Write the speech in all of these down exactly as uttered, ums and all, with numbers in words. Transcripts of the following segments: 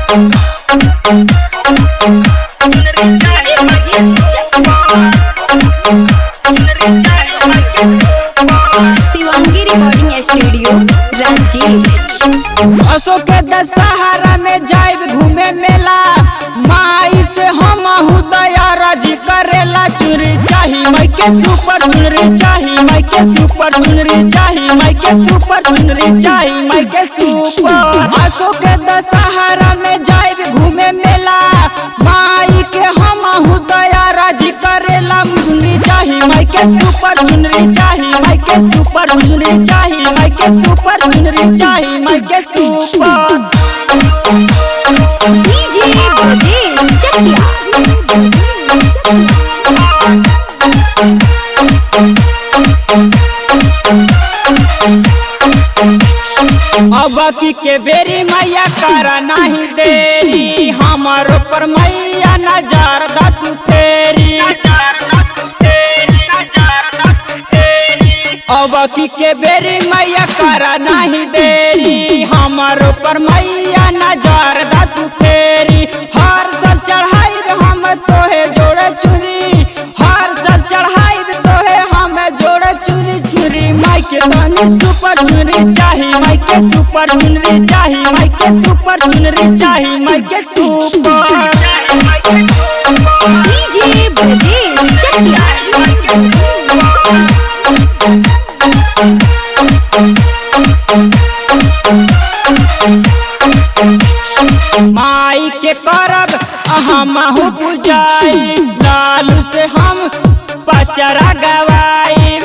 Shivangi recording studio Rajgir. Ashok के दशहरा में जाइब घूमे मेला, माई से हम दया जी करेला। चुनरी चाही माई के सुपर चुनरी चाही माई के सुपर चुनरी चाही माई के सुपर चुनरी चाही माई के सुपर। अशोक के दशहरा में जाइब घूमे मेला, माई के हम दया जी करेला। चुनरी चाही माई के सुपर चुनरी चाही माई के सुपर चुनरी चाही माई के सुपर चुनरी चाही माई के सुपर। डीजे ब्रजेश चकिया। अब की के बेरी मैया करा नहीं देरी, हमारो पर मैया नजर दा तू तेरी। अब की के बेरी मैया करा नहीं देरी, हमारो पर मैया नजर दा तू तेरी। हर साल चढ़ाई हम तोहे जोड़े चुरी, हर साल चढ़ाई तोहे हम जोड़े चुरी चुरी। माई के तनी सुपर चुनरी चाही माई के सुपर चुनरी चाही माई के सुपर चुनरी चाही माई के सुपर। डीजे ब्रजेश चकिया। माई के करब हमहु पूजाई, लालू से हम पचरा गवाई।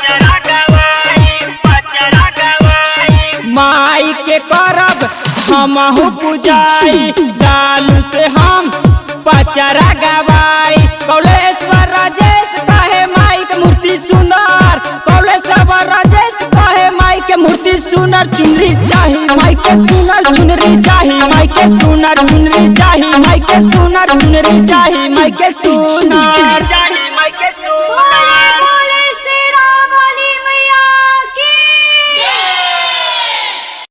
माई के करब हमहु पूजाई, लालू से हम पचरा गवाई। कौलेश्वर राजेश कहे माई के मूर्ति सुंदर, कौलेश्वर राजेश कहे माई के मूर्ति सुनर। चुनरी चाही माई के सुनर चुनरी चाही माई के सुनर चुनरी चाही माई के सुनर चुनरी चाही माई के सुनर।